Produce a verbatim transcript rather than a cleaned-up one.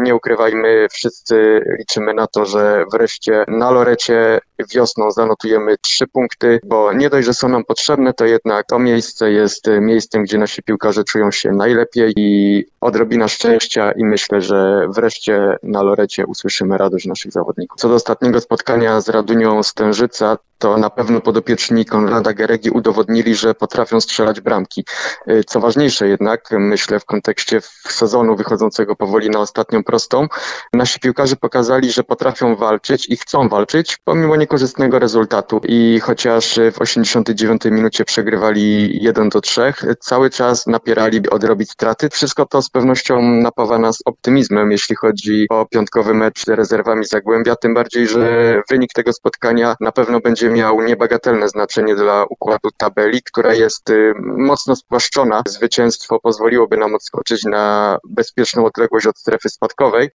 nie ukrywajmy, wszyscy liczymy na to, że wreszcie na Lorecie wiosną zanotujemy trzy punkty, bo nie dość, że są nam potrzebne, to jednak to miejsce jest miejscem, gdzie nasi piłkarze czują się najlepiej i odrobina szczęścia i myślę, że wreszcie na Lorecie usłyszymy radość naszych zawodników. Co do ostatniego spotkania z Radunią Stężyca, to na pewno podopieczni Konrada Geregi udowodnili, że potrafią strzelać bramki. Co ważniejsze jednak, myślę w kontekście sezonu wychodzącego powoli na ostatnią prostą, nasi piłkarze pokazali, że potrafią walczyć i chcą walczyć pomimo niekorzystnego rezultatu. I chociaż w osiemdziesiątej dziewiątej minucie przegrywali jeden do trzech, cały czas napierali, by odrobić straty. Wszystko to z pewnością napawa nas optymizmem, jeśli chodzi o piątkowy mecz z rezerwami Zagłębia, tym bardziej, że wynik tego spotkania na pewno będzie miał niebagatelne znaczenie dla układu tabeli, która jest mocno spłaszczona. Zwycięstwo pozwoliłoby nam odskoczyć na bezpieczną odległość od strefy spadkowej.